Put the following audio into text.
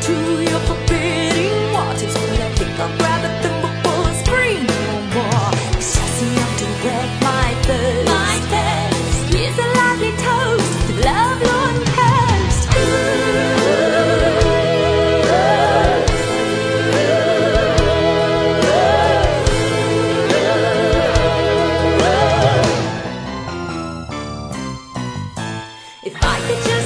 to your forbidding waters. When I think I'll grab a thimbleful and scream no more. It's just enough to whet my thirst. My thirst. Here's a lively toast to love, Lord, and past. If I could just